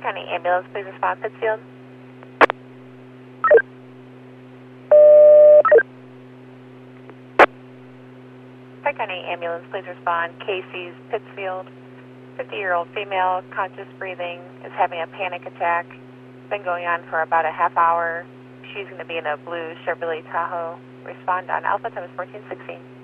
County Ambulance, please respond, Pittsfield. Pike County Ambulance, please respond. Casey's, Pittsfield. 50-year-old female, conscious breathing, is having a panic attack. It's been going on for about a half hour. She's going to be in a blue Chevrolet Tahoe. Respond on Alpha times 1416.